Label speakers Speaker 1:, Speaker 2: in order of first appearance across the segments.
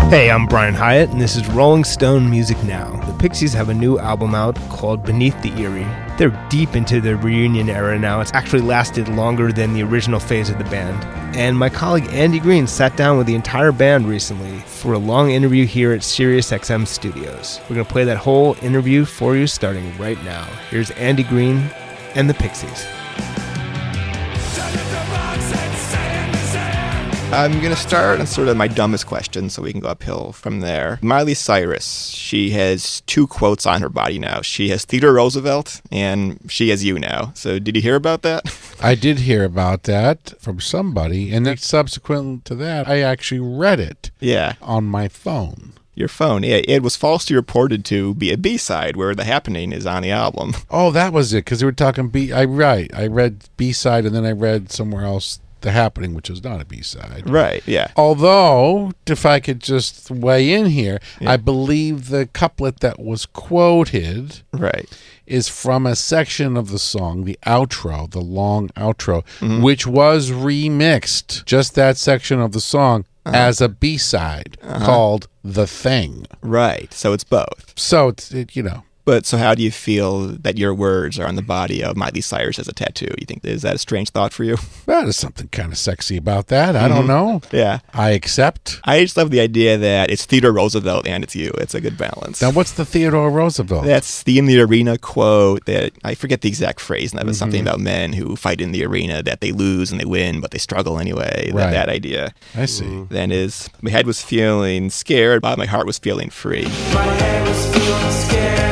Speaker 1: Hey, I'm Brian Hyatt, and this is Rolling Stone Music Now. The Pixies have a new album out called Beneath the Eyrie. They're deep into their reunion era now. It's actually lasted longer than the original phase of the band. And my colleague Andy Green sat down with the entire band recently for a long interview here at SiriusXM Studios. We're going to play that whole interview for you starting right now. Here's Andy Green and the Pixies.
Speaker 2: I'm going to start on sort of my dumbest question so we can go uphill from there. Miley Cyrus, she has two quotes on her body now. She has Theodore Roosevelt and she has you now. So did you hear about that?
Speaker 3: I did hear about that from somebody, and then subsequent to that, I actually read it on my phone.
Speaker 2: Your phone. Yeah, it was falsely reported to be a B-side where The Happening is on the album.
Speaker 3: Oh, that was it, because they were talking I read B-side, and then I read somewhere else The Happening, which is not a B-side.
Speaker 2: Right, yeah.
Speaker 3: Although, if I could just weigh in here, I believe the couplet that was quoted is from a section of the song, the outro, the long outro, which was remixed, just that section of the song, as a B-side called The Thing.
Speaker 2: Right, so it's both.
Speaker 3: So,
Speaker 2: But so how do you feel that your words are on the body of Miley Cyrus as a tattoo? You think, is that a strange thought for you?
Speaker 3: Well, there's something kind of sexy about that. I don't know.
Speaker 2: Yeah.
Speaker 3: I accept.
Speaker 2: I just love the idea that it's Theodore Roosevelt and it's you. It's a good balance.
Speaker 3: Now, what's the Theodore Roosevelt?
Speaker 2: That's the In the Arena quote that, I forget the exact phrase, and that was something about men who fight in the arena, that they lose and they win, but they struggle anyway.
Speaker 3: Right.
Speaker 2: That idea.
Speaker 3: I see.
Speaker 2: Then is, my head was feeling scared, but my heart was feeling free.
Speaker 4: My head was feeling scared.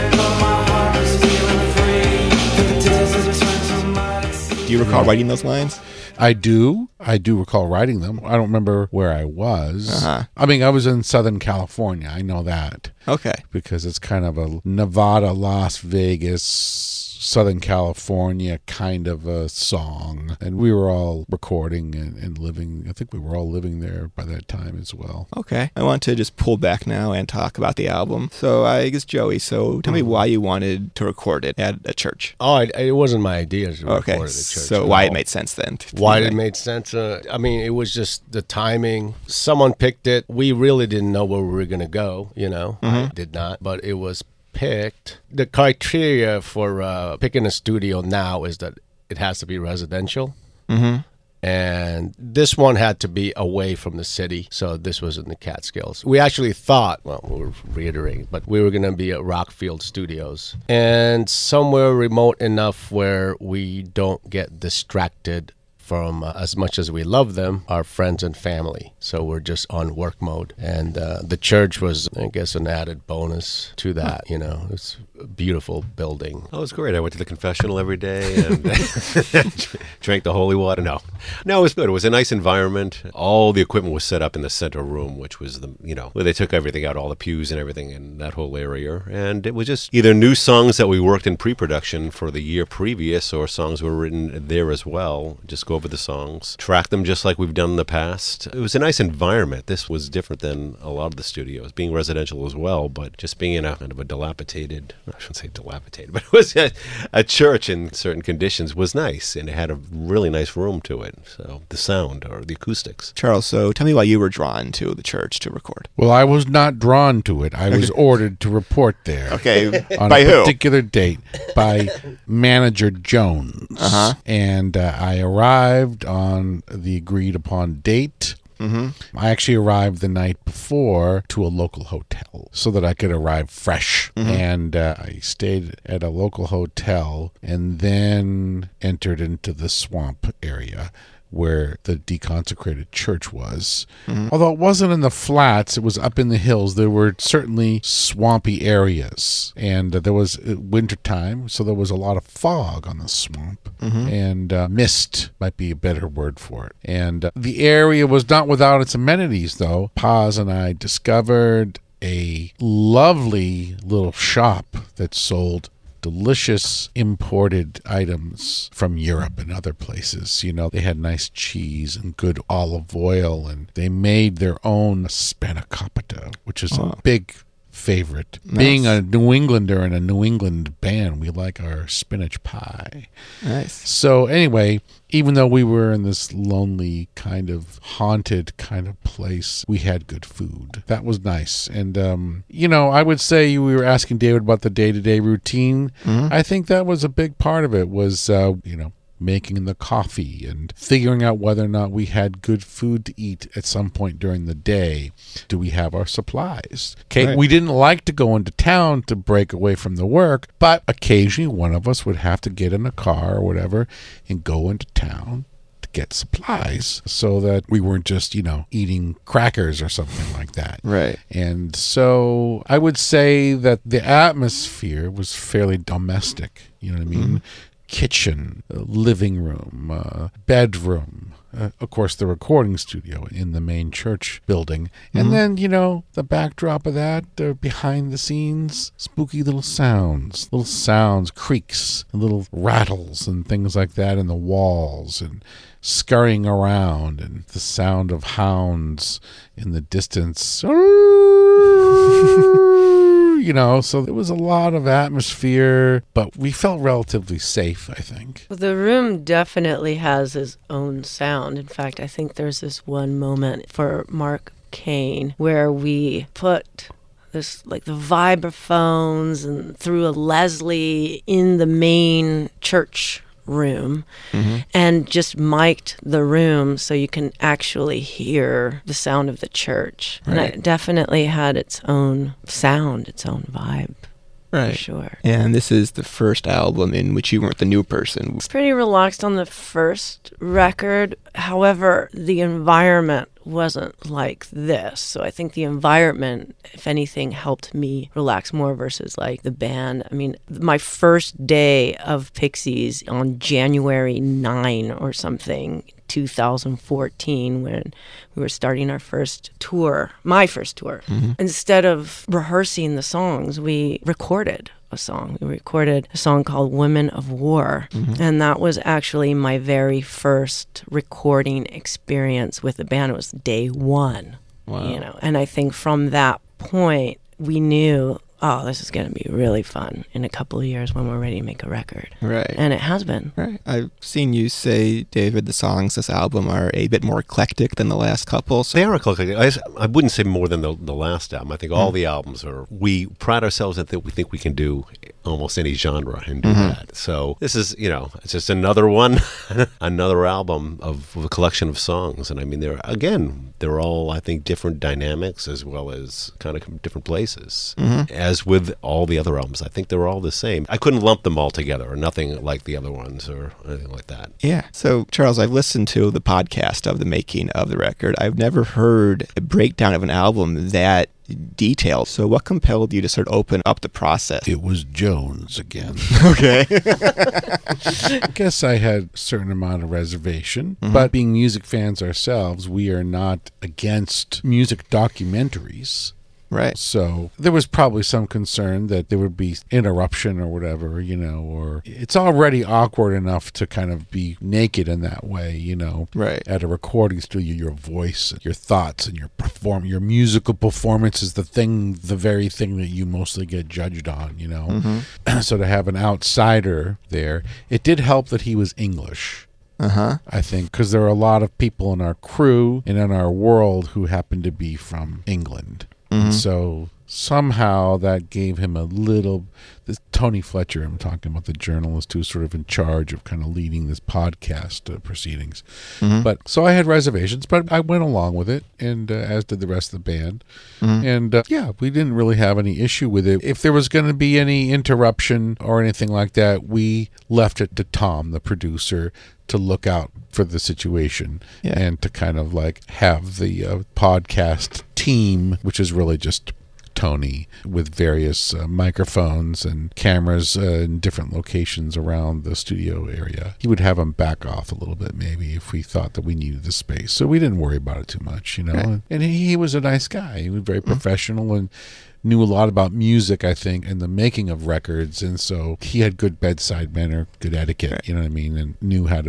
Speaker 2: Do you recall writing those lines?
Speaker 3: I do. I do recall writing them. I don't remember where I was. I mean, I was in Southern California. I know that.
Speaker 2: Okay.
Speaker 3: Because it's kind of a Nevada, Las Vegas, Southern California kind of a song. And we were all recording and living. I think we were all living there by that time as well.
Speaker 2: Okay. I want to just pull back now and talk about the album. So I guess, Joey, so tell me why you wanted to record it at a church.
Speaker 5: Oh, it wasn't my idea to record at a church.
Speaker 2: So why it made sense then?
Speaker 5: Why it made sense? I mean, it was just the timing. Someone picked it. We really didn't know where we were going to go, I did not, but it was picked. The criteria for picking a studio now is that it has to be residential. And this one had to be away from the city, so this was in the Catskills. We actually thought, well, we're reiterating, but we were going to be at Rockfield Studios. And somewhere remote enough where we don't get distracted from, as much as we love them, our friends and family. So we're just on work mode. And the church was, I guess, an added bonus to that, It's a beautiful building.
Speaker 6: Oh, it was great. I went to the confessional every day and drank the holy water. No, it was good. It was a nice environment. All the equipment was set up in the center room, which was where they took everything out, all the pews and everything in that whole area. And it was just either new songs that we worked in pre-production for the year previous or songs were written there as well. Just go over the songs, track them just like we've done in the past. It was a nice environment. This was different than a lot of the studios, being residential as well, but just being in a kind of a dilapidated, I shouldn't say dilapidated, but it was a church in certain conditions was nice, and it had a really nice room to it. So the sound or the acoustics.
Speaker 2: Charles, so tell me why you were drawn to the church to record.
Speaker 3: Well, I was not drawn to it. I was ordered to report there.
Speaker 2: Okay,
Speaker 3: on
Speaker 2: by
Speaker 3: a
Speaker 2: who?
Speaker 3: Particular date by manager Jones. And I arrived on the agreed upon date. I actually arrived the night before to a local hotel so that I could arrive fresh. And I stayed at a local hotel and then entered into the swamp area where the deconsecrated church was. Although it wasn't in the flats, it was up in the hills. There were certainly swampy areas. And there was wintertime, so there was a lot of fog on the swamp. And mist might be a better word for it. And the area was not without its amenities, though. Paz and I discovered a lovely little shop that sold delicious imported items from Europe and other places. They had nice cheese and good olive oil, and they made their own spanakopita, which is a big favorite.
Speaker 2: Nice.
Speaker 3: Being a New Englander and a New England band, we like our spinach pie.
Speaker 2: Nice.
Speaker 3: So anyway, even though we were in this lonely kind of haunted kind of place, we had good food. That was nice. And, I would say we were asking David about the day-to-day routine. I think that was a big part of it was, making the coffee and figuring out whether or not we had good food to eat at some point during the day. Do we have our supplies? Okay,
Speaker 2: Right.
Speaker 3: We didn't like to go into town to break away from the work, but occasionally one of us would have to get in a car or whatever and go into town to get supplies so that we weren't just, eating crackers or something like that.
Speaker 2: Right.
Speaker 3: And so I would say that the atmosphere was fairly domestic. You know what I mean? Kitchen, living room, bedroom, of course the recording studio in the main church building, and then the backdrop of that, behind the scenes, spooky little sounds, creaks and little rattles and things like that in the walls, and scurrying around, and the sound of hounds in the distance. So there was a lot of atmosphere, but we felt relatively safe, I think.
Speaker 7: Well, the room definitely has its own sound. In fact, I think there's this one moment for Mark Kane where we put this, like the vibraphones and threw a Leslie in the main church room and just mic'd the room so you can actually hear the sound of the church.
Speaker 2: Right.
Speaker 7: And it definitely had its own sound, its own vibe.
Speaker 2: Right.
Speaker 7: For sure.
Speaker 2: And this is the first album in which you weren't the new person.
Speaker 7: It's pretty relaxed on the first record. However, the environment wasn't like this. So I think the environment, if anything, helped me relax more versus like the band. I mean, my first day of Pixies on January 9 or something, 2014, when we were starting our first tour, my first tour. Instead of rehearsing the songs, we recorded a song. We recorded a song called Women of War. And that was actually my very first recording experience with the band. It was day one.
Speaker 2: Wow.
Speaker 7: And I think from that point, we knew, this is going to be really fun in a couple of years when we're ready to make a record.
Speaker 2: Right.
Speaker 7: And it has been.
Speaker 2: Right. I've seen you say, David, the songs this album are a bit more eclectic than the last couple. So
Speaker 6: They are eclectic. I wouldn't say more than the last album. I think all the albums are. We pride ourselves that we think we can do almost any genre and do that. So this is, it's just another one, another album of a collection of songs. And I mean, they're all, I think, different dynamics as well as kind of different places. As with all the other albums, I think they're all the same. I couldn't lump them all together, or nothing like the other ones or anything like that.
Speaker 2: yeah. So, Charles, I've listened to the podcast of the making of the record. I've never heard a breakdown of an album that detailed. So what compelled you to sort of open up the process?
Speaker 3: It was Jones again.
Speaker 2: Okay.
Speaker 3: I guess I had a certain amount of reservation, but being music fans ourselves, we are not against music documentaries.
Speaker 2: Right.
Speaker 3: So there was probably some concern that there would be interruption or whatever, or it's already awkward enough to kind of be naked in that way,
Speaker 2: Right.
Speaker 3: At a recording studio, your voice, your thoughts, and your musical performance is the very thing that you mostly get judged on, So to have an outsider there, it did help that he was English. I think, because there are a lot of people in our crew and in our world who happen to be from England. And so somehow that gave him this Tony Fletcher, I'm talking about, the journalist who's sort of in charge of kind of leading this podcast proceedings. But so I had reservations, but I went along with it, and as did the rest of the band. And we didn't really have any issue with it. If there was going to be any interruption or anything like that, we left it to Tom, the producer, to look out for the situation and to kind of like have the podcast team, which is really just Tony, with various microphones and cameras in different locations around the studio area. He would have them back off a little bit maybe if we thought that we needed the space. So we didn't worry about it too much,
Speaker 2: Right.
Speaker 3: And he was a nice guy. He was very professional and knew a lot about music, I think, and the making of records. And so he had good bedside manner, good etiquette, you know what I mean, and knew how to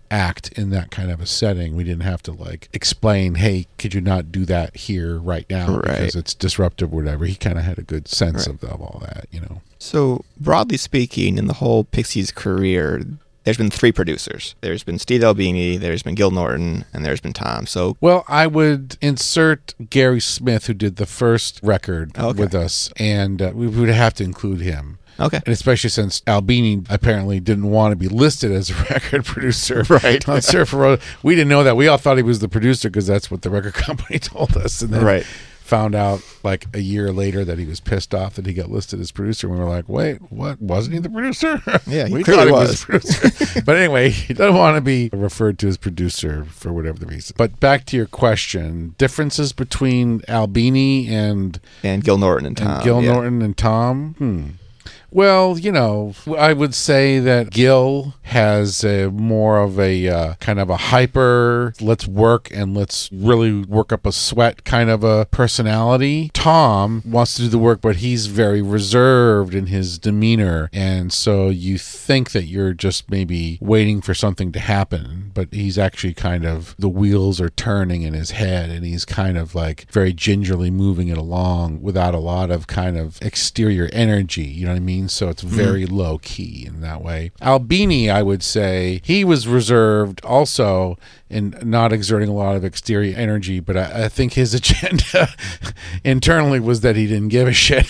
Speaker 3: act in that kind of a setting. We didn't have to like explain, hey, could you not do that here right now because it's disruptive or whatever. He kind of had a good sense of all that, you know.
Speaker 2: So, broadly speaking, in the whole Pixies career, there's been 3 producers. There's been Steve Albini, there's been Gil Norton, and there's been Tom. So,
Speaker 3: well, I would insert Gary Smith, who did the first record with us, and we would have to include him.
Speaker 2: Okay.
Speaker 3: And especially since Albini apparently didn't want to be listed as a record producer on Surfer Rosa. We didn't know that. We all thought he was the producer because that's what the record company told us. And then found out like a year later that he was pissed off that he got listed as producer. And we were like, wait, what? Wasn't he the producer?
Speaker 2: Yeah,
Speaker 3: we
Speaker 2: clearly
Speaker 3: thought he was the producer. But anyway, he doesn't want to be referred to as producer for whatever the reason. But back to your question, differences between Albini and
Speaker 2: Gil Norton and Tom.
Speaker 3: Norton and Tom? Well, you know, I would say that Gil has more of a kind of a hyper, let's work and let's really work up a sweat kind of a personality. Tom wants to do the work, but he's very reserved in his demeanor. And so you think that you're just maybe waiting for something to happen, but he's actually kind of, the wheels are turning in his head and he's kind of like very gingerly moving it along without a lot of kind of exterior energy. You know what I mean? So it's very low key in that way. Albini, I would say, he was reserved also in not exerting a lot of exterior energy, but I think his agenda internally was that he didn't give a shit.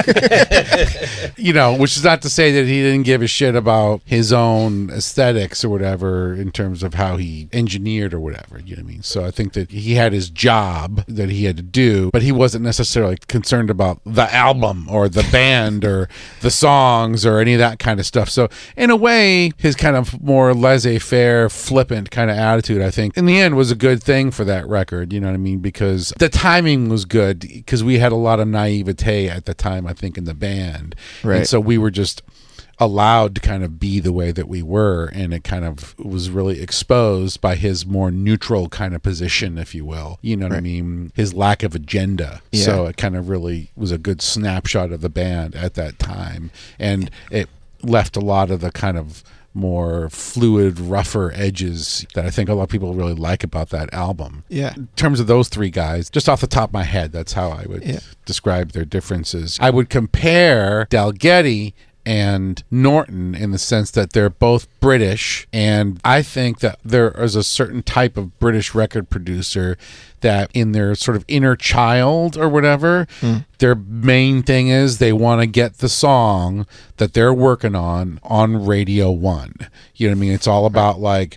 Speaker 3: You know, which is not to say that he didn't give a shit about his own aesthetics or whatever in terms of how he engineered or whatever, you know what I mean? So I think that he had his job that he had to do, but he wasn't necessarily concerned about the album or the band or the songs or any of that kind of stuff. So in a way, his kind of more laissez-faire, flippant kind of attitude, I think, in the end was a good thing for that record, you know what I mean? Because the timing was good, because we had a lot of naivete at the time, I think, in the band. Right. And so we were just allowed to kind of be the way that we were, and it kind of was really exposed by his more neutral kind of position, if you will. You know what I mean? His lack of agenda. Yeah. So it kind of really was a good snapshot of the band at that time. And it left a lot of the kind of more fluid, rougher edges that I think a lot of people really like about that album.
Speaker 2: Yeah.
Speaker 3: In terms of those 3 guys, just off the top of my head, that's how I would describe their differences. I would compare Dalgetty and Norton in the sense that they're both British, and I think that there is a certain type of British record producer that in their sort of inner child or whatever, their main thing is they want to get the song that they're working on Radio 1. You know what I mean? It's all about like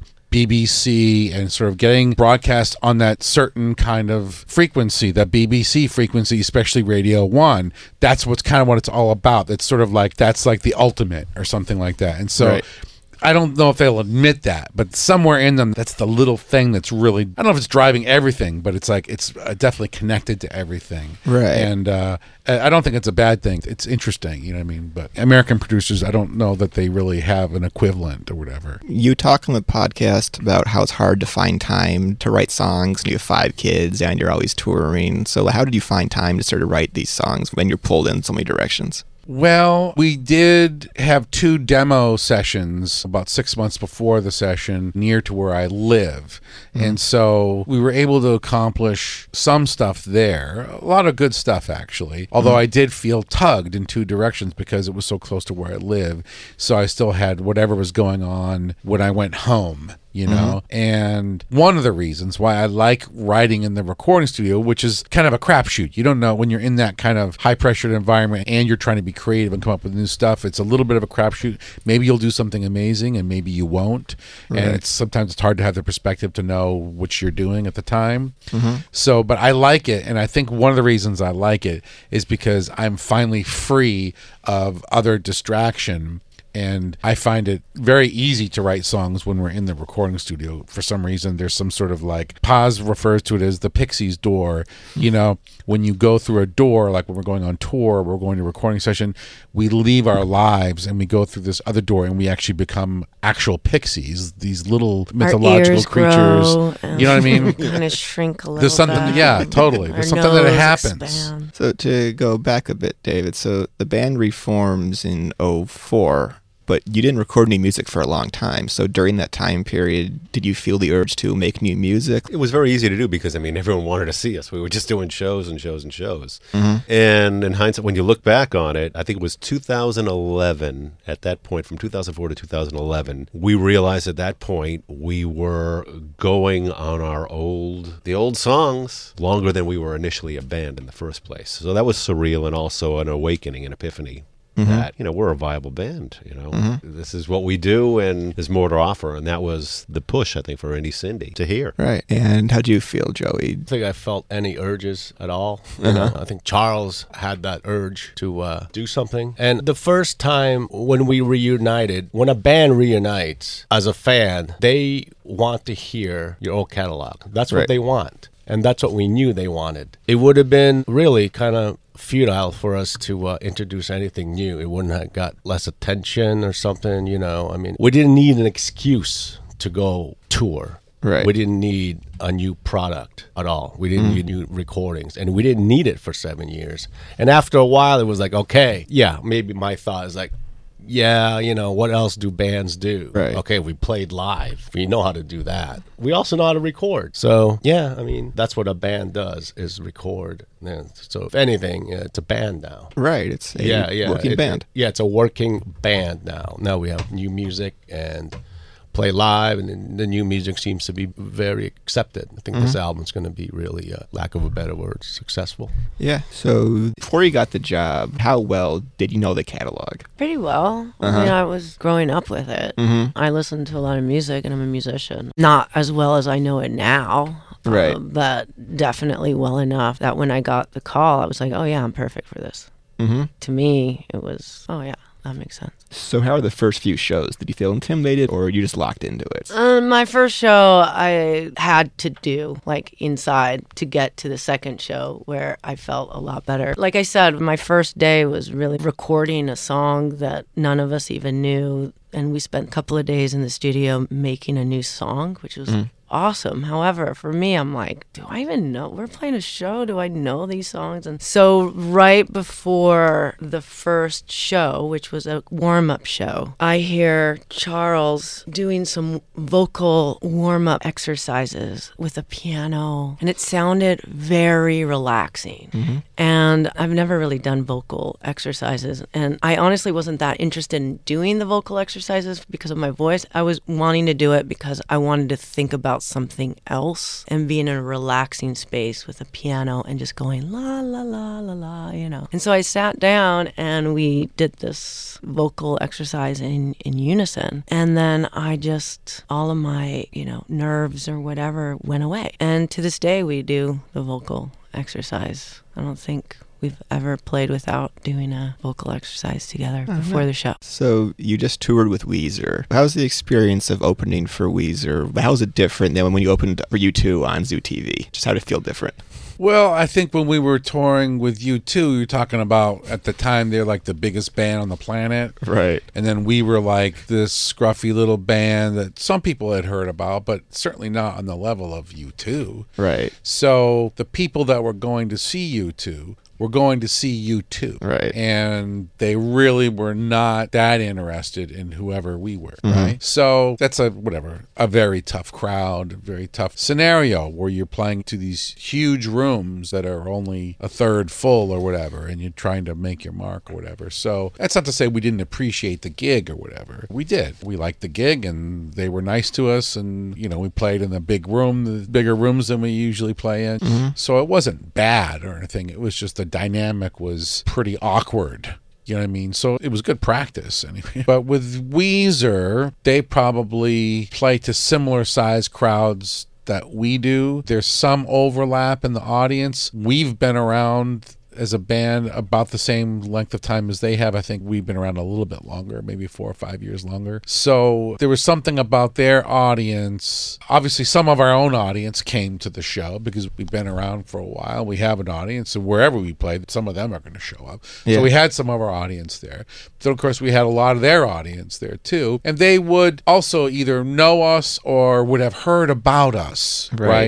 Speaker 3: BBC and sort of getting broadcast on that certain kind of frequency, that BBC frequency, especially Radio 1. That's what's kind of what it's all about. It's sort of like, that's like the ultimate or something like that. And so I don't know if they'll admit that, but somewhere in them, that's the little thing that's really, I don't know if it's driving everything, but it's like, it's definitely connected to everything.
Speaker 2: Right.
Speaker 3: And I don't think it's a bad thing. It's interesting, you know what I mean? But American producers, I don't know that they really have an equivalent or whatever.
Speaker 2: You talk on the podcast about how it's hard to find time to write songs, and you have 5 kids and you're always touring. So how did you find time to sort of write these songs when you're pulled in so many directions?
Speaker 3: Well, we did have 2 demo sessions about 6 months before the session near to where I live. And so we were able to accomplish some stuff there. A lot of good stuff, actually. Although I did feel tugged in 2 directions because it was so close to where I live. So I still had whatever was going on when I went home. You know, and one of the reasons why I like writing in the recording studio, which is kind of a crapshoot. You don't know when you're in that kind of high pressured environment and you're trying to be creative and come up with new stuff. It's a little bit of a crapshoot. Maybe you'll do something amazing and maybe you won't. Right. And sometimes it's hard to have the perspective to know what you're doing at the time. So, but I like it. And I think one of the reasons I like it is because I'm finally free of other distraction. And I find it very easy to write songs when we're in the recording studio. For some reason, there's some sort of like, Paz refers to it as the Pixies door. You know, when you go through a door, like when we're going on tour, we're going to a recording session, we leave our lives and we go through this other door and we actually become actual pixies, these little mythological creatures. You know what I mean?
Speaker 7: Kind of shrink a little
Speaker 3: There's something,
Speaker 7: bit.
Speaker 3: Yeah, totally. There's something that happens.
Speaker 7: Expand.
Speaker 2: So to go back a bit, David, so the band reforms in 2004. but you didn't record any music for a long time. So during that time period, did you feel the urge to make new music?
Speaker 6: It was very easy to do because, I mean, everyone wanted to see us. We were just doing shows and shows and shows. And in hindsight, when you look back on it, I think it was 2011. At that point, from 2004 to 2011, we realized at that point we were going on the old songs longer than we were initially a band in the first place. So that was surreal and also an awakening, an epiphany. That, we're a viable band, This is what we do, and there's more to offer. And that was the push, I think, for Indie Cindy to hear.
Speaker 2: Right. And how do you feel, Joey?
Speaker 5: I don't think I felt any urges at all. You know, I think Charles had that urge to do something. And the first time when we reunited, when a band reunites as a fan, they want to hear your old catalog. That's what they want. And that's what we knew they wanted. It would have been really kind of futile for us to introduce anything new. It wouldn't have got less attention or something, I mean, we didn't need an excuse to go tour.
Speaker 2: Right.
Speaker 5: We didn't need a new product at all. We didn't need new recordings, and we didn't need it for 7 years. And after a while, it was like, okay, yeah, maybe my thought is like, yeah, what else do bands do?
Speaker 2: Right.
Speaker 5: Okay, we played live. We know how to do that. We also know how to record. So, yeah, I mean, that's what a band does, is record. And so, if anything, it's a band now.
Speaker 2: Right. It's a working band.
Speaker 5: It's a working band now. Now we have new music and play live, and the new music seems to be very accepted. I think this album's going to be really, lack of a better word, successful.
Speaker 2: Yeah. So before you got the job, how well did you know the catalog?
Speaker 7: Pretty well. I mean, I was growing up with it. I listened to a lot of music, and I'm a musician. Not as well as I know it now.
Speaker 2: Right.
Speaker 7: But definitely well enough that when I got the call, I was like, oh, yeah, I'm perfect for this. To me, it was, oh, yeah. That makes sense.
Speaker 2: So how are the first few shows? Did you feel intimidated, or you just locked into it?
Speaker 7: My first show I had to do, inside, to get to the second show where I felt a lot better. Like I said, my first day was really recording a song that none of us even knew. And we spent a couple of days in the studio making a new song, which was awesome. However, for me, I'm like, do I even know? We're playing a show. Do I know these songs? And so right before the first show, which was a warm-up show, I hear Charles doing some vocal warm-up exercises with a piano, and it sounded very relaxing. And I've never really done vocal exercises, and I honestly wasn't that interested in doing the vocal exercises because of my voice. I was wanting to do it because I wanted to think about something else and be in a relaxing space with a piano and just going la la la la la, And so I sat down and we did this vocal exercise in unison, and then all of my nerves or whatever went away. And to this day we do the vocal exercise. I don't think we've ever played without doing a vocal exercise together before the show.
Speaker 2: So you just toured with Weezer. How's the experience of opening for Weezer? How is it different than when you opened for U2 on Zoo TV? Just how did it feel different?
Speaker 3: Well, I think when we were touring with U2, you're talking about, at the time, they're like the biggest band on the planet.
Speaker 2: Right.
Speaker 3: And then we were like this scruffy little band that some people had heard about, but certainly not on the level of U2.
Speaker 2: Right.
Speaker 3: So the people that were going to see U2 were going to see U2.
Speaker 2: Right.
Speaker 3: And they really were not that interested in whoever we were, right? So that's a very tough crowd, very tough scenario where you're playing to these huge rooms that are only a third full or whatever, and you're trying to make your mark or whatever. So that's not to say we didn't appreciate the gig or whatever. We did. We liked the gig, and they were nice to us, and, we played in the big room, the bigger rooms than we usually play in. So it wasn't bad or anything. It was just the dynamic was pretty awkward. You know what I mean? So it was good practice anyway. But with Weezer, they probably play to similar size crowds that we do. There's some overlap in the audience. We've been around as a band about the same length of time as they have. I think we've been around a little bit longer, maybe 4 or 5 years longer. So there was something about their audience. Obviously, some of our own audience came to the show because we've been around for a while. We have an audience, and wherever we play, some of them are going to show up.
Speaker 2: Yeah. So
Speaker 3: we had some of our audience there. So, of course, we had a lot of their audience there, too. And they would also either know us or would have heard about us, right?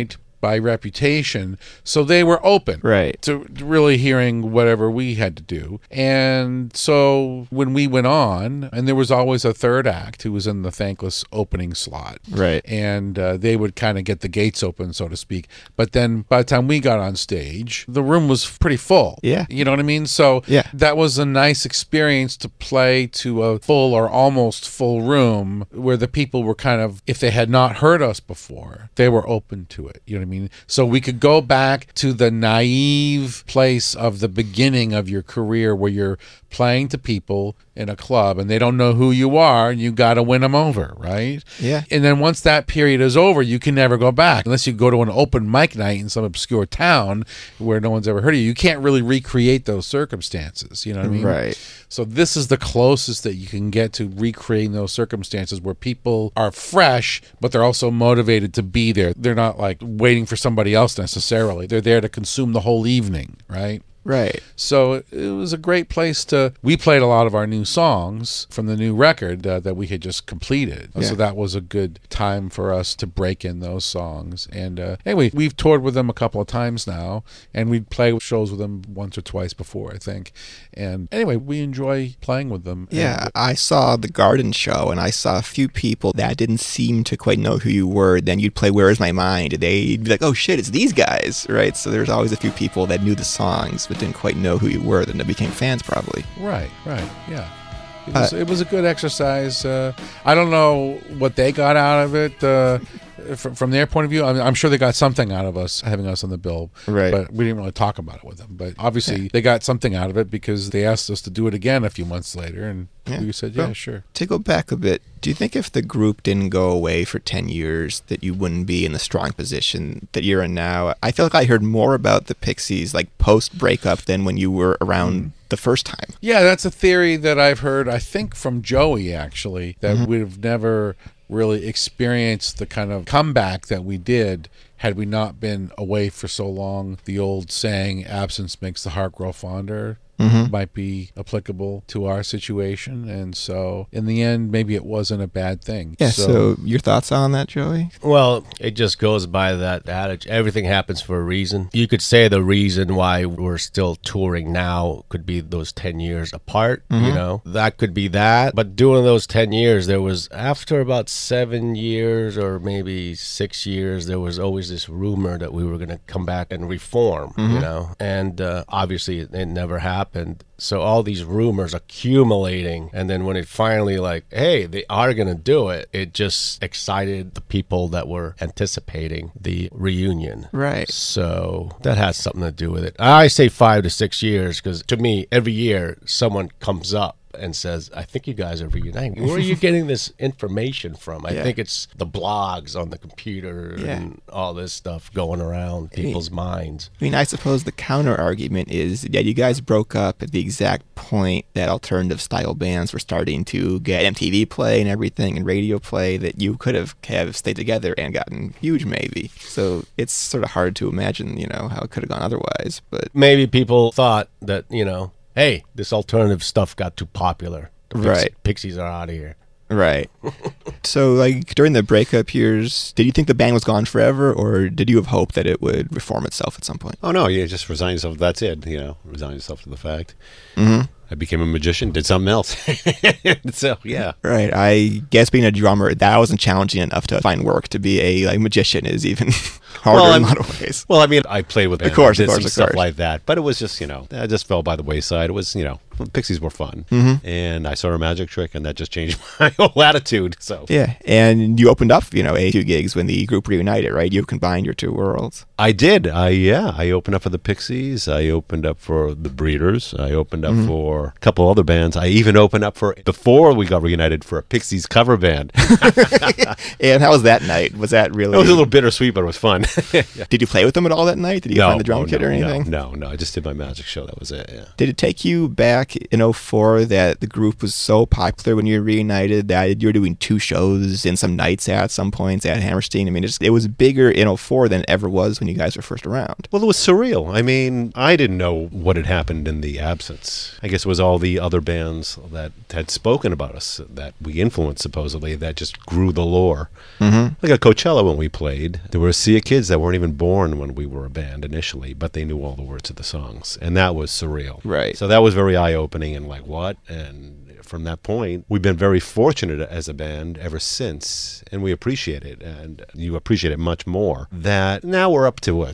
Speaker 3: by reputation, so they were open
Speaker 2: Right.
Speaker 3: to really hearing whatever we had to do. And so when we went on, and there was always a third act who was in the thankless opening slot.
Speaker 2: Right.
Speaker 3: And they would kind of get the gates open, so to speak. But then by the time we got on stage, the room was pretty full.
Speaker 2: Yeah.
Speaker 3: You know what I mean? So
Speaker 2: Yeah.
Speaker 3: that was a nice experience to play to a full or almost full room where the people were kind of, if they had not heard us before, they were open to it. You know what I mean? So we could go back to the naive place of the beginning of your career where you're playing to people in a club and they don't know who you are and you got to win them over, right?
Speaker 2: Yeah.
Speaker 3: And then once that period is over, you can never go back unless you go to an open mic night in some obscure town where no one's ever heard of you. You can't really recreate those circumstances, you know what I mean?
Speaker 2: Right.
Speaker 3: So this is the closest that you can get to recreating those circumstances where people are fresh, but they're also motivated to be there. They're not like waiting for somebody else necessarily. They're there to consume the whole evening, right?
Speaker 2: Right.
Speaker 3: So it was a great place to. We played a lot of our new songs from the new record that we had just completed.
Speaker 2: Yeah.
Speaker 3: So that was a good time for us to break in those songs. And anyway, we've toured with them a couple of times now, and we'd play shows with them once or twice before, I think. And anyway, we enjoy playing with them.
Speaker 2: Yeah,
Speaker 3: And,
Speaker 2: I saw the Garden show, and I saw a few people that didn't seem to quite know who you were. Then you'd play "Where Is My Mind," and they'd be like, "Oh shit, it's these guys!" Right? So there's always a few people that knew the songs but didn't quite know who you were. Then they became fans, probably.
Speaker 3: Right, yeah. It was a good exercise. I don't know what they got out of it from their point of view. I mean, I'm sure they got something out of us having us on the bill,
Speaker 2: Right.
Speaker 3: But we didn't really talk about it with them. But obviously, they got something out of it because they asked us to do it again a few months later, and we said, "Yeah,
Speaker 2: Well,
Speaker 3: sure."
Speaker 2: To go back a bit, do you think if the group didn't go away for 10 years that you wouldn't be in the strong position that you're in now? I feel like I heard more about the Pixies like post-breakup than when you were around the first time.
Speaker 3: Yeah, that's a theory that I've heard, I think, from Joey, actually, that we'd have never really experienced the kind of comeback that we did had we not been away for so long. The old saying, absence makes the heart grow fonder, might be applicable to our situation. And so, in the end, maybe it wasn't a bad thing.
Speaker 2: Yeah, so your thoughts on that, Joey?
Speaker 5: Well, it just goes by that adage. Everything happens for a reason. You could say the reason why we're still touring now could be those 10 years apart, you know? That could be that. But during those 10 years, there was, after about 7 years or maybe 6 years, there was always this rumor that we were going to come back and reform, you know? And obviously, it never happened. So all these rumors accumulating, and then when it finally like, hey, they are going to do it, it just excited the people that were anticipating the reunion.
Speaker 2: Right.
Speaker 5: So that has something to do with it. I say 5 to 6 years because to me, every year someone comes up and says, I think you guys are reuniting. Where are you getting this information from? I think it's the blogs on the computer and all this stuff going around people's minds.
Speaker 2: I mean, I suppose the counter argument is, yeah, you guys broke up at the exact point that alternative style bands were starting to get MTV play and everything and radio play, that you could have stayed together and gotten huge maybe. So it's sort of hard to imagine, you know, how it could have gone otherwise. But
Speaker 5: maybe people thought that, you know, hey, this alternative stuff got too popular. The Pixies are out of here.
Speaker 2: Right. So, like, during the breakup years, did you think the band was gone forever, or did you have hope that it would reform itself at some point?
Speaker 6: Oh, no, you just resign yourself. That's it, you know, resign yourself to the fact.
Speaker 2: Mm-hmm.
Speaker 6: I became a magician, did something else. So, yeah.
Speaker 2: Right. I guess being a drummer, that wasn't challenging enough to find work. To be a magician is even harder in a lot of ways.
Speaker 6: Well, I mean, I played with
Speaker 2: Of course,
Speaker 6: did some stuff like that, but it was just, you know, that just fell by the wayside. It was, you know, Pixies were fun, and I saw a magic trick, and that just changed my whole attitude. So
Speaker 2: yeah, and you opened up, you know, 2 gigs when the group reunited, right? You combined your two worlds.
Speaker 6: I did. I opened up for the Pixies. I opened up for the Breeders. I opened up for a couple other bands. I even opened up for, before we got reunited, for a Pixies cover band.
Speaker 2: And how was that night? Was that really?
Speaker 6: It was a little bittersweet, but it was fun.
Speaker 2: Did you play with them at all that night? Did you find the drum kit or anything?
Speaker 6: No. I just did my magic show. That was it. Yeah.
Speaker 2: Did it take you back in 2004 that the group was so popular when you were reunited that you were doing 2 shows in some nights at some points at Hammerstein? I mean, it was bigger in 2004 than it ever was when you guys were first around.
Speaker 6: Well, it was surreal. I mean, I didn't know what had happened in the absence. I guess it was all the other bands that had spoken about us, that we influenced, supposedly, that just grew the lore. Like at Coachella when we played, there were a sea of kids that weren't even born when we were a band initially, but they knew all the words of the songs. And that was surreal.
Speaker 2: Right.
Speaker 6: So that was very eye-opening and like, what? And from that point, we've been very fortunate as a band ever since, and we appreciate it, and you appreciate it much more. That now we're up to,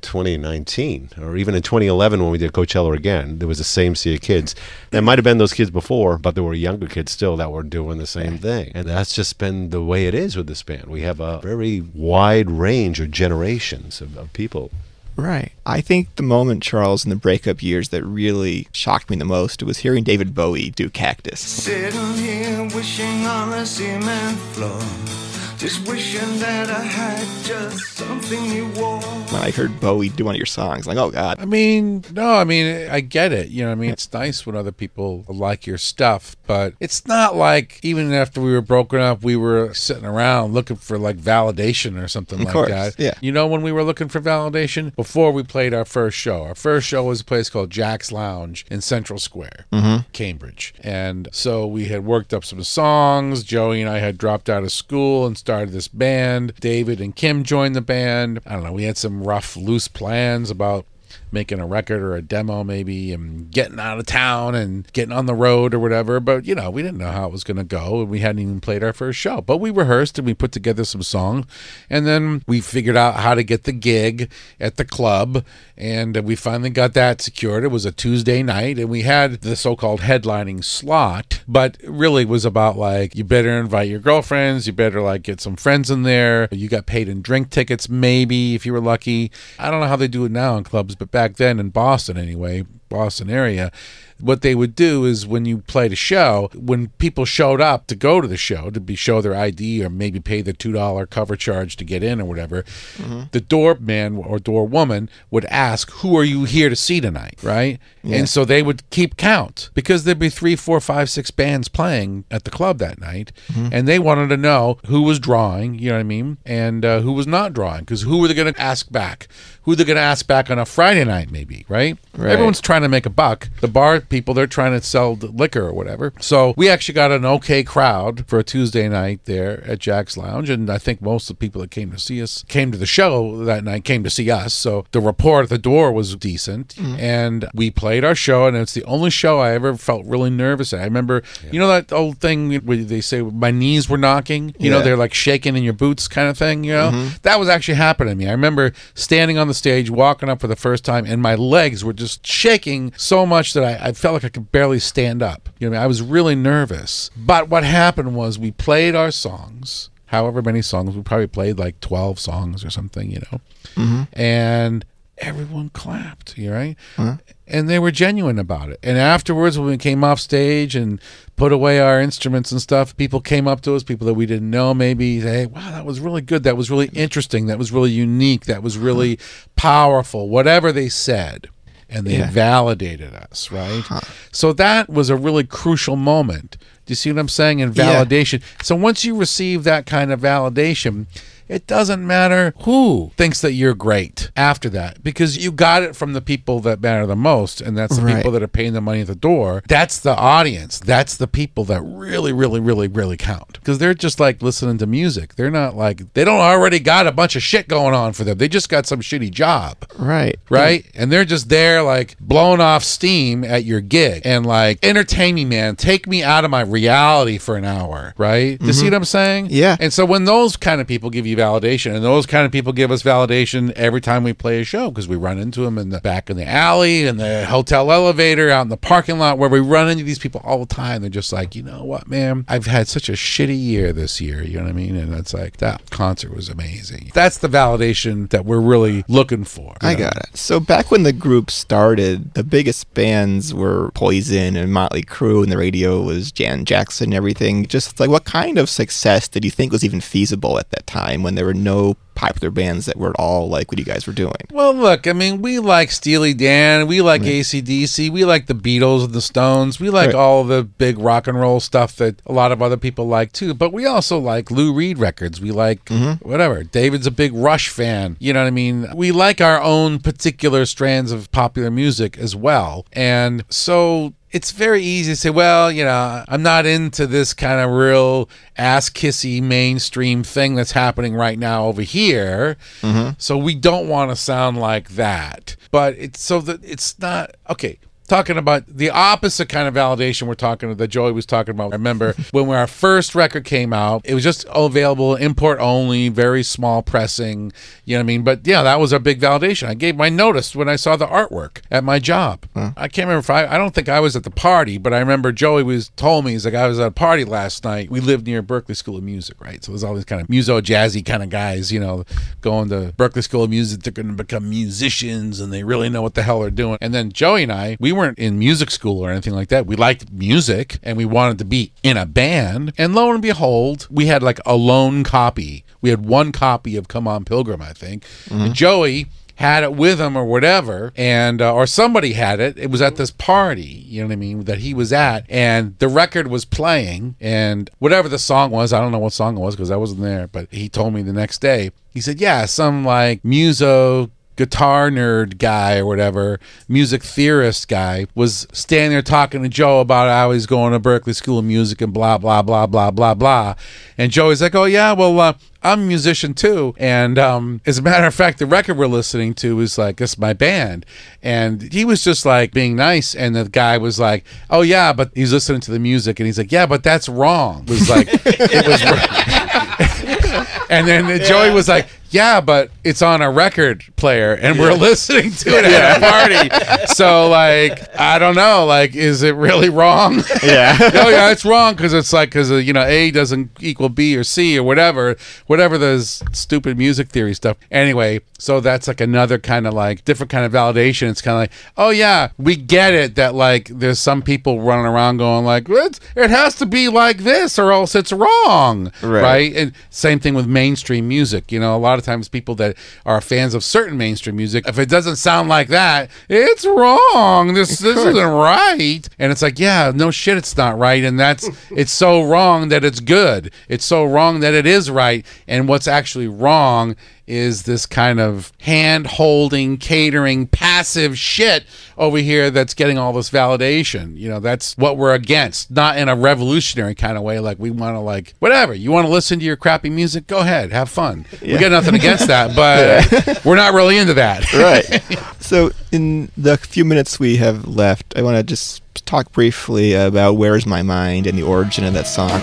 Speaker 6: 2019, or even in 2011 when we did Coachella again, there was the same sea of kids. There might have been those kids before, but there were younger kids still that were doing the same thing. And that's just been the way it is with this band. We have a very wide range of generations of people.
Speaker 2: Right. I think the moment, Charles, in the breakup years that really shocked me the most was hearing David Bowie do Cactus.
Speaker 4: Sitting here wishing on a cement floor, just wishing that I had just something you wore.
Speaker 2: When I heard Bowie do one of your songs, like, oh, God.
Speaker 3: I mean, no, I mean, I get it. You know what I mean? It's nice when other people like your stuff, but it's not like even after we were broken up, we were sitting around looking for like validation or something like that.
Speaker 2: Yeah.
Speaker 3: You know when we were looking for validation? Before we played our first show. Our first show was a place called Jack's Lounge in Central Square, Cambridge. And so we had worked up some songs. Joey and I had dropped out of school and started this band. David and Kim joined the band. I don't know, we had some rough, loose plans about making a record or a demo maybe and getting out of town and getting on the road or whatever, but you know, we didn't know how it was going to go, and we hadn't even played our first show, but we rehearsed and we put together some songs, and then we figured out how to get the gig at the club, and we finally got that secured. It was a Tuesday night, and we had the so-called headlining slot, but really was about like, you better invite your girlfriends, you better like get some friends in there, you got paid in drink tickets maybe if you were lucky. I don't know how they do it now in clubs, but back then in Boston anyway, Boston area, what they would do is when you played a show, when people showed up to go to the show, to show their ID or maybe pay the $2 cover charge to get in or whatever, the doorman or doorwoman would ask, who are you here to see tonight, right? Yeah. And so they would keep count because there'd be 3, 4, 5, 6 bands playing at the club that night, and they wanted to know who was drawing, you know what I mean, and who was not drawing, because who were they going to ask back? Who are they going to ask back on a Friday night maybe, right? Everyone's trying to make a buck. The bar people, they're trying to sell liquor or whatever. So we actually got an okay crowd for a Tuesday night there at Jack's Lounge, and I think most of the people that came to see us came to the show that night, came to see us. So the rapport at the door was decent, and we played our show, and it's the only show I ever felt really nervous at. I remember, you know that old thing where they say my knees were knocking? You know, they're like shaking in your boots kind of thing, you know? That was actually happening to me. I remember standing on the stage, walking up for the first time, and my legs were just shaking so much that I felt like I could barely stand up. You know, I was really nervous. But what happened was we played our songs, however many songs, we probably played like 12 songs or something, you know, and everyone clapped, you right? And they were genuine about it. And afterwards, when we came off stage and put away our instruments and stuff, people came up to us, people that we didn't know maybe, say, hey, wow, that was really good. That was really interesting. That was really unique. That was really powerful. Whatever they said. And they validated us, right? So that was a really crucial moment. Do you see what I'm saying? In validation. So once you receive that kind of validation, it doesn't matter who thinks that you're great after that, because you got it from the people that matter the most, and that's the people that are paying the money at the door. That's the audience. That's the people that really, really, really, really count, because they're just like listening to music. They're not like, they don't already got a bunch of shit going on for them. They just got some shitty job. Right? And they're just there like blowing off steam at your gig and like, entertain me, man. Take me out of my reality for an hour, right? Do you see what I'm saying? Yeah. And so when those kind of people give you validation, and those kind of people give us validation every time we play a show, because we run into them in the back in the alley, in the hotel elevator, out in the parking lot, where we run into these people all the time. They're just like, you know what, man, I've had such a shitty year this year, you know what I mean? And it's like, that concert was amazing. That's the validation that we're really looking for.
Speaker 2: I got it. So back when the group started, the biggest bands were Poison and Motley Crue, and the radio was Janet Jackson and everything. Just like, what kind of success did you think was even feasible at that time, when there were no popular bands that were all like what you guys were doing?
Speaker 3: Well, look, I mean, we like Steely Dan, we like AC/DC, we like the Beatles and the Stones, we like all the big rock and roll stuff that a lot of other people like too, but we also like Lou Reed records, we like whatever. David's a big Rush fan, you know what I mean? We like our own particular strands of popular music as well, and so it's very easy to say, well, you know, I'm not into this kind of real ass-kissy mainstream thing that's happening right now over here. So we don't want to sound like that. But it's so that it's not, okay, talking about the opposite kind of validation we're talking that Joey was talking about. I remember when our first record came out, it was just available import only, very small pressing, you know what I mean? But yeah, that was a big validation. I gave my notice when I saw the artwork at my job. I can't remember if I don't think I was at the party, but I remember Joey told me, he's like, I was at a party last night. We lived near Berklee School of Music, right? So there's all these kind of muso-jazzy kind of guys, you know, going to Berklee School of Music. They're going to become musicians and they really know what the hell they're doing. And then Joey and I, we weren't in music school or anything like that. We liked music and we wanted to be in a band. And lo and behold, we had like a lone copy. We had one copy of Come On Pilgrim, I think. And Joey had it with him or whatever, and or somebody had it. It was at this party, you know what I mean, that he was at, and the record was playing, and whatever the song was, I don't know what song it was because I wasn't there, but he told me the next day. He said, yeah, some like muso guitar nerd guy or whatever, music theorist guy, was standing there talking to Joe about how he's going to Berklee School of Music and blah, blah, blah, blah, blah, blah. And Joey's like, oh, yeah, well, I'm a musician too. And as a matter of fact, the record we're listening to is like, it's my band. And he was just like being nice. And the guy was like, oh, yeah, but he's listening to the music. And he's like, yeah, but that's wrong. It was like, it was wrong. And then Joey was like, yeah, but it's on a record player and we're listening to it at a party. So, like, I don't know. Like, is it really wrong?
Speaker 2: Yeah.
Speaker 3: Oh, yeah, it's wrong because it's like, because, you know, A doesn't equal B or C or whatever those stupid music theory stuff. Anyway, so that's like another kind of like different kind of validation. It's kind of like, oh, yeah, we get it that like there's some people running around going like, it has to be like this or else it's wrong. Right? And same thing with mainstream music. You know, a lot of times people that are fans of certain mainstream music, if it doesn't sound like that, it's wrong. This isn't right. And it's like, yeah, no shit, it's not right. And it's so wrong that it's good. It's so wrong that it is right. And what's actually wrong is this kind of hand-holding, catering, passive shit over here that's getting all this validation. You know, that's what we're against. Not in a revolutionary kind of way, like we want to like, whatever. You want to listen to your crappy music? Go ahead. Have fun. We got nothing against that, but we're not really into that.
Speaker 2: Right. So in the few minutes we have left, I want to just talk briefly about Where's My Mind and the origin of that song.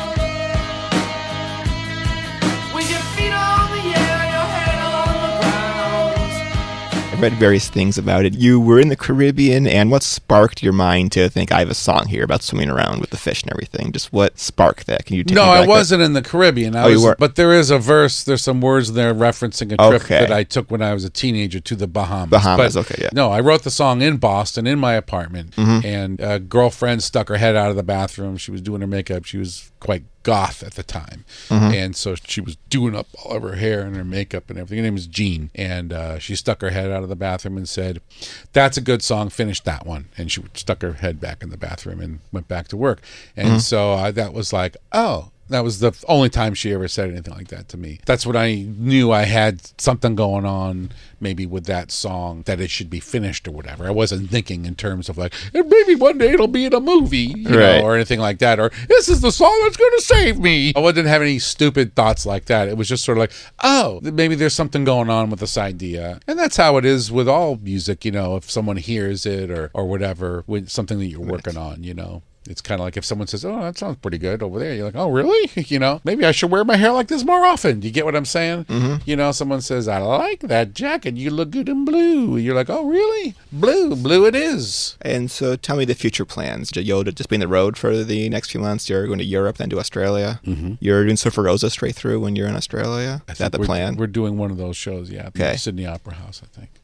Speaker 2: Read various things about it. You were in the Caribbean, and what sparked your mind to think I have a song here about swimming around with the fish and everything? Just what sparked that? Can you take me back?
Speaker 3: I wasn't in the Caribbean. You were. But there is a verse, there's some words there referencing a trip that I took when I was a teenager to the Bahamas. No, I wrote the song in Boston in my apartment, and a girlfriend stuck her head out of the bathroom. She was doing her makeup. She was quite goth at the time, and so she was doing up all of her hair and her makeup and everything. Her name was Jean, and she stuck her head out of the bathroom and said, that's a good song, finish that one. And she stuck her head back in the bathroom and went back to work. And so that was like, oh, that was the only time she ever said anything like that to me. That's when I knew I had something going on, maybe with that song, that it should be finished or whatever. I wasn't thinking in terms of like, maybe one day it'll be in a movie, you know, or anything like that. Or this is the song that's going to save me. I didn't have any stupid thoughts like that. It was just sort of like, oh, maybe there's something going on with this idea. And that's how it is with all music, you know, if someone hears it or whatever, with something that you're working on, you know. It's kind of like if someone says, oh, that sounds pretty good over there. You're like, oh, really? You know, maybe I should wear my hair like this more often. Do you get what I'm saying? You know, someone says, I like that jacket. You look good in blue. You're like, oh, really? Blue it is.
Speaker 2: And so tell me the future plans. You'll just be on the road for the next few months. You're going to Europe, then to Australia. You're doing Surfer Rosa straight through when you're in Australia. Is that the plan?
Speaker 3: We're doing one of those shows, yeah. At the Sydney Opera House, I think.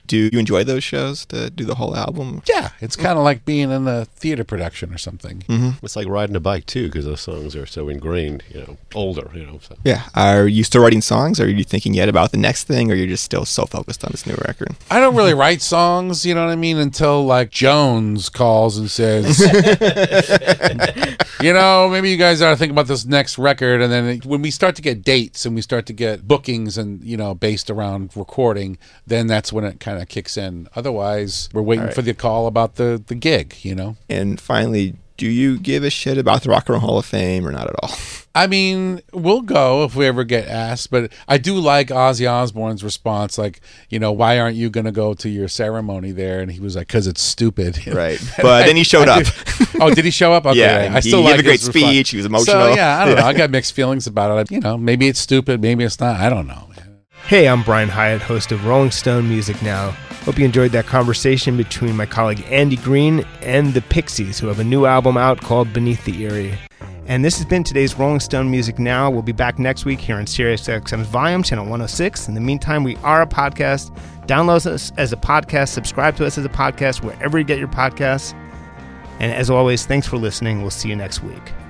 Speaker 2: Do you enjoy those shows to do the whole album?
Speaker 3: Yeah, it's kind of like being in a theater production or something.
Speaker 6: It's like riding a bike too, because those songs are so ingrained, older, So.
Speaker 2: Yeah. Are you still writing songs? Are you thinking yet about the next thing, or you're just still so focused on this new record?
Speaker 3: I don't really write songs, you know what I mean, until like Jones calls and says, maybe you guys ought to think about this next record. And then when we start to get dates and we start to get bookings and, based around recording, then that's when it kind of kicks in. Otherwise, we're waiting for the call about the gig,
Speaker 2: And finally, do you give a shit about the Rock and Roll Hall of Fame or not at all?
Speaker 3: I mean, we'll go if we ever get asked, but I do like Ozzy Osbourne's response, like, why aren't you going to go to your ceremony there? And he was like, because it's stupid.
Speaker 2: Right. But then he showed up.
Speaker 3: Oh, did he show up? Okay.
Speaker 2: Yeah,
Speaker 3: I still
Speaker 2: he
Speaker 3: like
Speaker 2: gave a great
Speaker 3: his response.
Speaker 2: speech. He was emotional.
Speaker 3: So, I don't know. I got mixed feelings about it. Maybe it's stupid. Maybe it's not. I don't know.
Speaker 1: Hey, I'm Brian Hyatt, host of Rolling Stone Music Now. Hope you enjoyed that conversation between my colleague Andy Green and the Pixies, who have a new album out called Beneath the Eerie. And this has been today's Rolling Stone Music Now. We'll be back next week here on SiriusXM's Volume, Channel 106. In the meantime, we are a podcast. Download us as a podcast. Subscribe to us as a podcast wherever you get your podcasts. And as always, thanks for listening. We'll see you next week.